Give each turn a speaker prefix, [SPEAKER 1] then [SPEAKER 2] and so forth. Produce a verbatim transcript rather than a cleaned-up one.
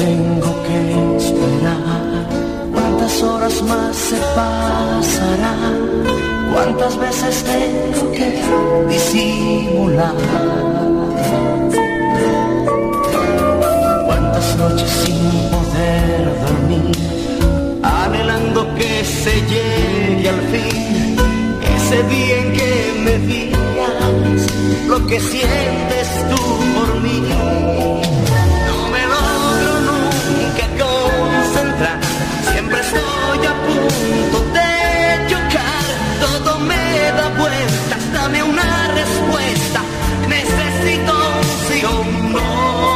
[SPEAKER 1] tengo que esperar? ¿Cuántas horas más se pasarán? ¿Cuántas veces tengo que disimular? ¿Cuántas noches sin poder dormir, anhelando que se llegue al fin ese día en que me digas lo que sientes tú